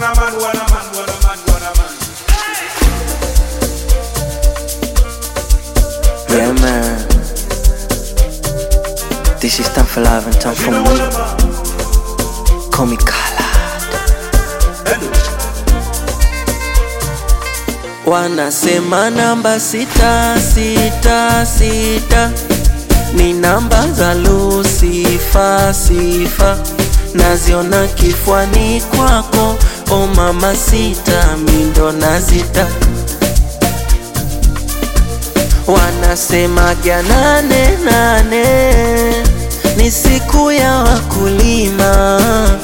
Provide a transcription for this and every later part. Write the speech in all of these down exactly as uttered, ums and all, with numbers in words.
Wanna man, wanna man, wanna man, wanna man. Yeah, man. This is time for love and time for me. Call me Khalad. Wanasema namba sita sita sita ni namba za Lucifer sifa, naziona kifuani kwako, o mama sita, mindo nazita. Wanasema gya nane nane ni siku ya wakulima,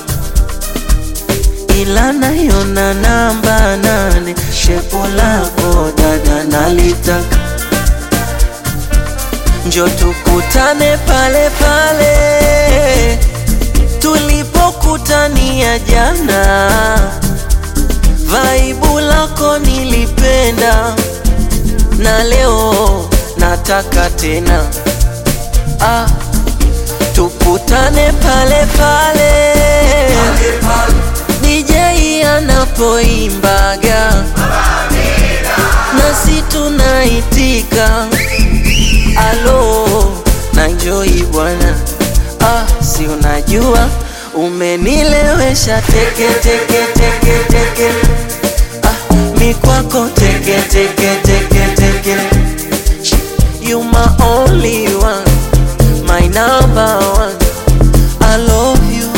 ila naiona namba nane, shepo lako dada nalitaka. Njo tukutane pale pale tulipokutania jana, vaibu lako nilipenda, na leo nataka tena. Ah, tukutane pale pale D J anapoimbaga nasi tunaitika. Alo, na enjoy bwana. Ah, si unajua umenilewesha teke teke teke teke. Ah, mi kwako teke teke teke teke. You my only one, my number one. I love you.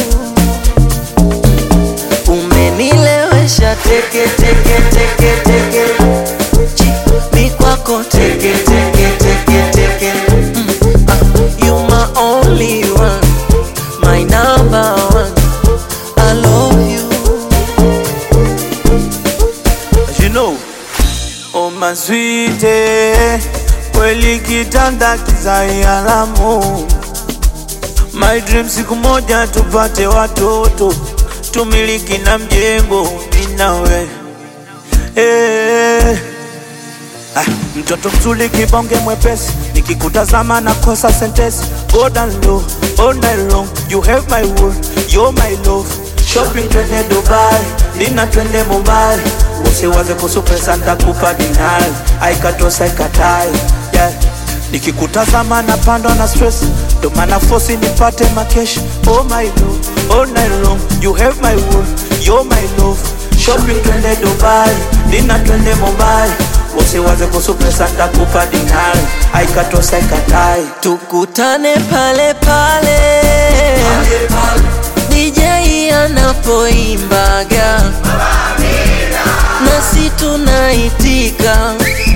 Umenilewesha teke teke teke teke. Mi kwako teke teke teke teke. Mm. Ah, you my only one, my number one. I love you. You know, oh my sweetie, kweli kitanda kizai alamu. My dream siku moja tupate watoto, tumiliki na mjengo mimi nawe. Eh, ah, mtoto mzuri kibonge mwepesi, nikikutazama nakosa sentence. Go down low, all night long, you have my world, you're my love. Shopping twende Dubai, dina twende Mumbai. Usiwaze kuhusu pesa nitakupa dinari, aikatosa ikatai. Yeah, nikikutazama napandwa na stress, ndo maana force nipate makesh. Oh my love, all night long, you have my world, you're my love. Shopping twende Dubai, dina twende Mumbai. Usiwaze kuhusu pesa nitakupa dinari, aikatosa ikatai. Tukutane pale pale D J anapoimbaga nasi tunaitika.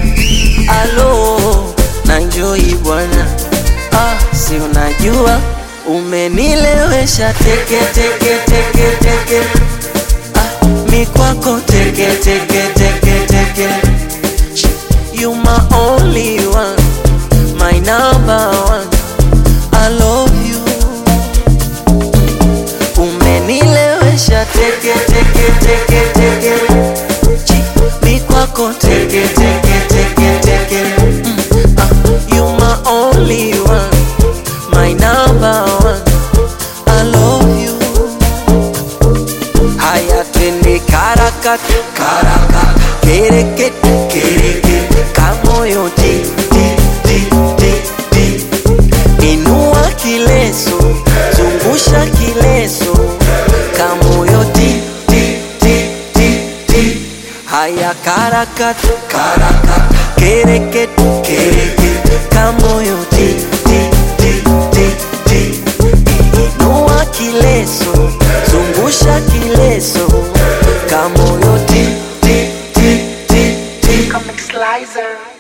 Alo, na enjoy bwana. Ah, si unajua umenilewesha teke teke teke teke. Ah, mi kwako teke teke teke teke. You my only one, my number one. I love you. Umenilewesha teke teke teke teke. Mi kwako teke teke teke teke. Mm. Ah, you my only one, my number one. I love you. Haya twende karakat karakat, kereket kereket, kamoyo ti ti ti ti ti. Inua kileso, zungusha kileso, kamoyo ti ti ti ti ti. Haya karakat karakat, kereket kereket, kamoyo ti ti ti ti ti. Inua kileso, zungusha kileso, kamoyo ti ti ti ti ti. Comic Slicer.